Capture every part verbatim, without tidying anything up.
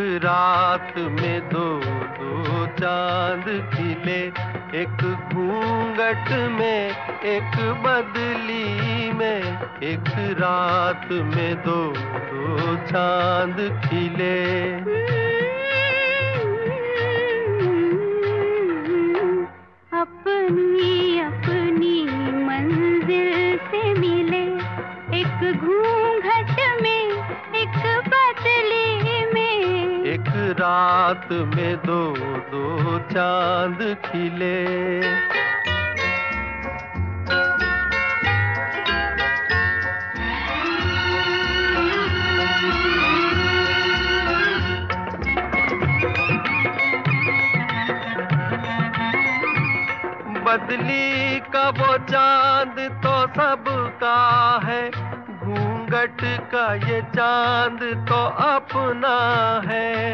रात में दो दो चांद खिले, एक घूंघट में एक बदली में। एक रात में दो दो चांद खिले। अपनी अपनी मंजिल से मिले, एक घूंघट में एक बदली में। एक रात में दो दो चांद खिले। बदली का वो चांद तो सबका है, घूंघट का ये चांद तो अपना है।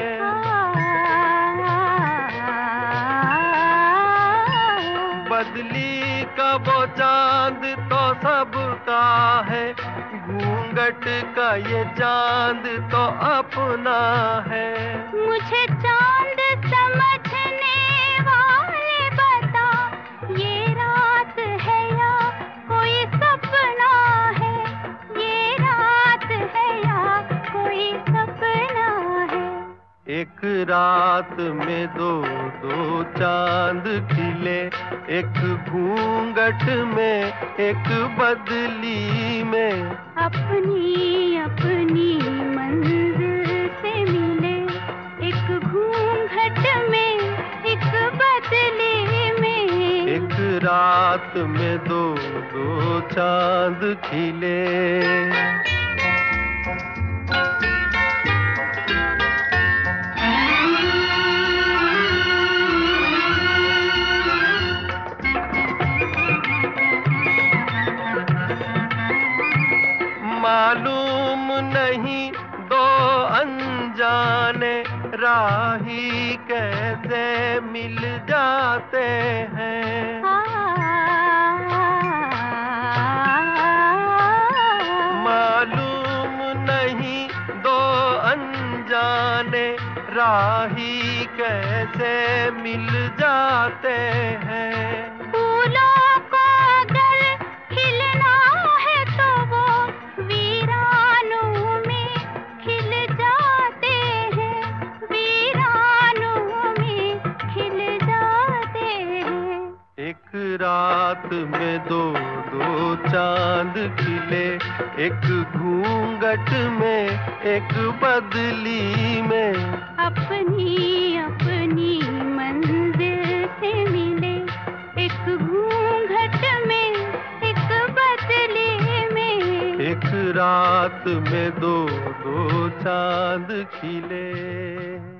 बदली का वो चांद तो सबका है, घूंघट का ये चांद तो अपना है। मुझे चांद समझने वाले बता, ये रात है या कोई सपना है? ये रात है या कोई सपना है? एक रात में दो दो चांद खिले, एक घूंघट में एक बदली में। अपनी अपनी मंजिल से मिले, एक घूंघट में एक बदली में। एक रात में दो दो चांद खिले। मालूम नहीं दो अनजाने राही कैसे मिल जाते हैं। मालूम नहीं दो अनजाने राही कैसे मिल जाते हैं। फूलों को अगर खिलना है तो वो वीरानों में खिल जाते हैं, वीरानों में खिल जाते हैं। एक रात में दो दो चांद खिले, एक घूंघट में एक बदली में। अपनी अपनी मंजिल से मिले, एक घूंघट में एक बदली में। एक रात में दो दो चांद खिले।